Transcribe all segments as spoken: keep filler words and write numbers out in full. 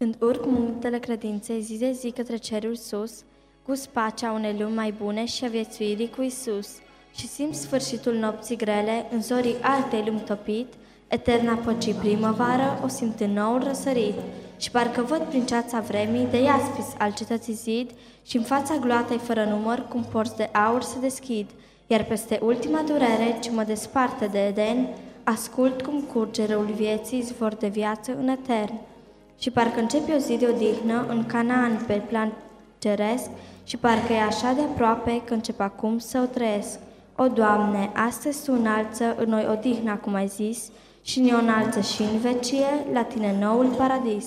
Când urc muntele credinței zi de zi către cerul sus, gust pacea unei lumi mai bune și a viețuirii cu Isus, și simt sfârșitul nopții grele, în zorii altei lumi topit, eterna păcii primăvară o simt în noul răsărit, și parcă văd prin ceața vremii de iaspis al cetății zid, și în fața gloatei fără număr cum porți de aur se deschid, iar peste ultima durere ce mă desparte de Eden, ascult cum curge râul vieții, izvor de viață în etern. Și parcă începe o zi de odihnă în Canaan pe plan ceresc, și parcă e așa de aproape că încep acum să o trăiesc. O, Doamne, astăzi Tu înalță în noi odihna, cum ai zis, și ne înalță și în vecie la Tine noul paradis.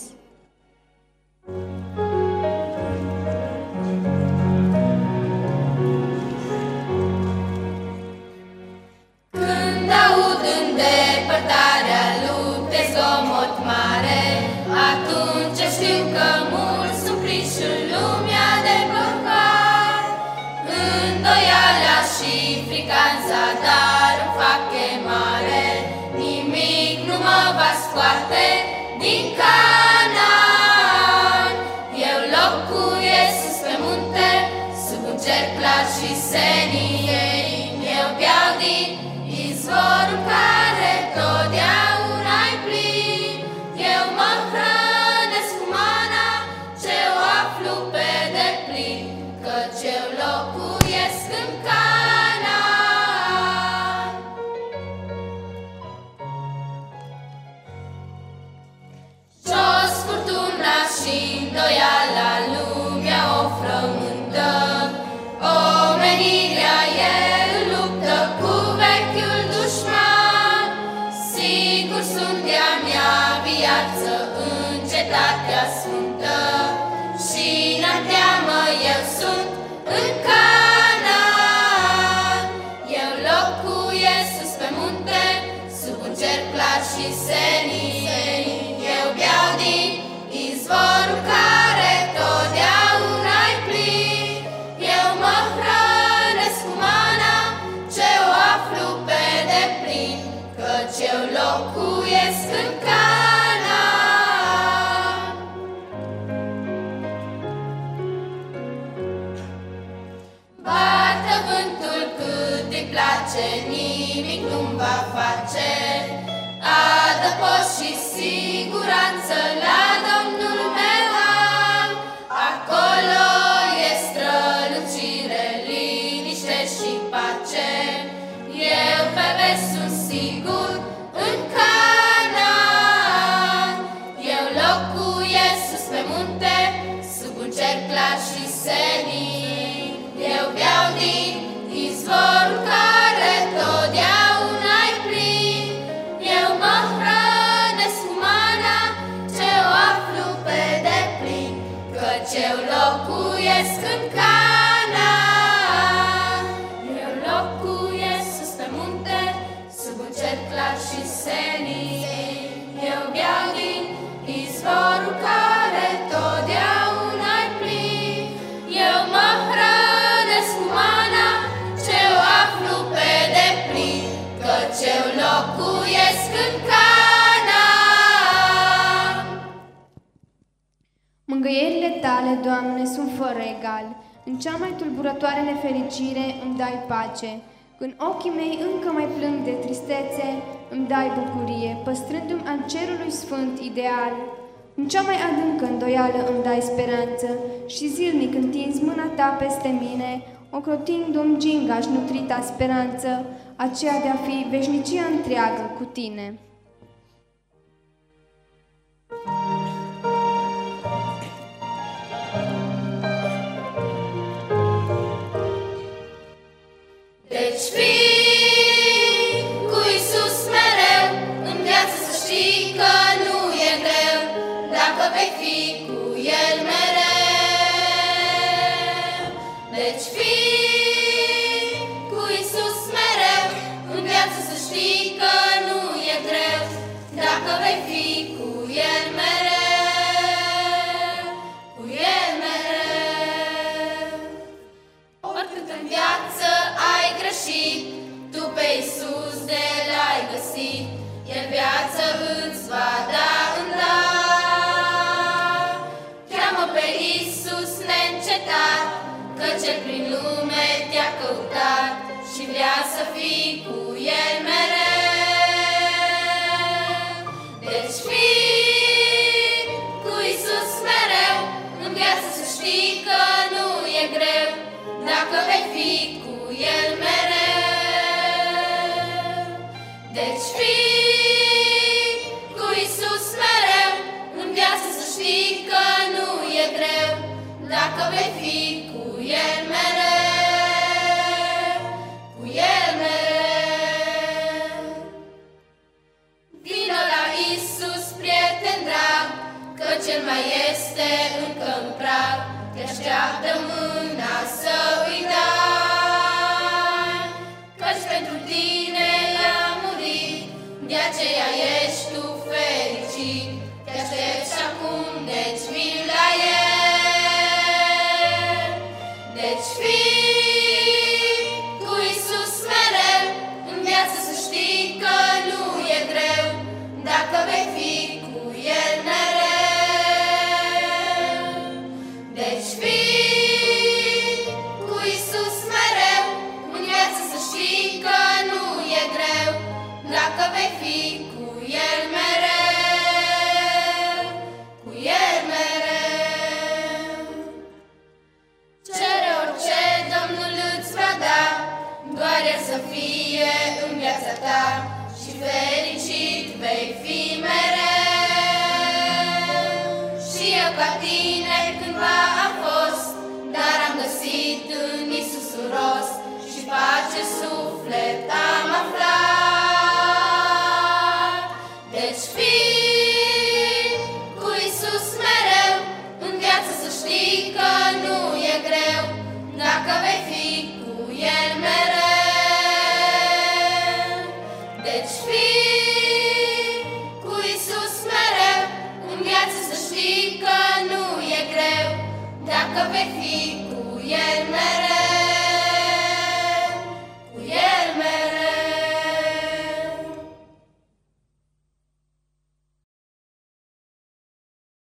Când aud îndepărtarea lupte zgomot mare, atunci știu că mulți sunt prinși în lumea de păcat. Îndoiala și frica în zadar îmi fac chemare, nimic nu mă va scoate din Canaan. Eu locuiesc sus pe munte, sub un cer clar și senin. Eu beau din izvorul care totdeauna-i plin. Eu mă hrănesc cu mana ce o aflu pe deplin, căci eu locuiesc în Canaan. Jos furtuna și îndoiala, lumea o frământă, omenirea e în luptă cu vechiul dușman. Sigur sunt de-a mea viață în cetatea sfântă, și n-am teamă, eu sunt în Canaan. Eu locuiesc sus pe munte, sub un cer clar și senin. Eu beau din izvorul care totdeauna-i plin. Eu mă hrănesc cu mana ce o aflu pe deplin, căci eu locuiesc în Canaan. Bată vântul cât îi place, nimic nu-mi va face. Adăpost și siguranță la Domnul meu am. Acolo e strălucire, liniște și pace. Eu pe vest sunt sigur în Canaan. Eu locuiesc sus pe munte, sub un cer clar și senin. Eu beau din izvorul care totdeauna-i plin. Eu mă hrănesc cu mana ce o aflu pe deplin, căci eu locuiesc în Canaan. Eu locuiesc sus pe munte, sub un cer clar și senin. Eu beau din izvorul care totdeauna-i plin. Eu mă hrănesc cu mana ce o aflu pe deplin, căci eu locuiesc în Canaan. Mângâierile Tale, Doamne, sunt fără egal. În cea mai tulburătoare nefericire îmi dai pace. Când ochii mei încă mai plâng de tristețe, îmi dai bucurie, păstrându-mi al cerului sfânt ideal. În cea mai adâncă îndoială îmi dai speranță și zilnic întinzi mâna Ta peste mine, ocrotindu-mi gingaș nutrita speranță, aceea de a fi veșnicia întreagă cu Tine. Deci fii cu Iisus mereu, în viață să știi că nu e greu, dacă vei fi cu El mereu. Deci fii cu Iisus mereu, în viață să știi că nu e greu, dacă vei fi cu El mereu, cu El mereu. Oricât în viață ai greșit, tu pe Iisus de l-ai găsit, El viață îți va da în dar. Cel prin lume te-a căutat și vrea să fii cu El mereu. Deci fii cu Iisus mereu, în viață să știi că nu e greu, dacă vei fi cu El mereu. Deci fii cu Iisus mereu, în viață să știi că nu e greu, dacă vei fi cu El mereu, cu El mereu. Vino la Iisus, prieten drag, că Cel mai este încă în prag, te așteaptă mâna să îi dai, căci pentru tine a murit, de aceea ești tu fericit. Te aștepți și acum, deci vin la El. Deci fii cu Iisus mereu, în viață să știi că nu e greu, dacă vei fi cu El mereu. Deci fii cu Iisus mereu, în viață să știi că nu e greu, dacă vei fi cu El mereu, cu El mereu. Cere orice Domnul îți va da, doar El să fie în viața ta și fericit vei fi mereu. Și eu ca tine cândva am fost, dar am găsit în Iisus un rost și pace suflet am aflat. Deci fii cu Iisus mereu, în viață să știi că nu e greu, dacă vei fi cu El mereu. Deci fii cu Iisus mereu, în viață să știi că nu e greu, dacă vei fi cu El mereu.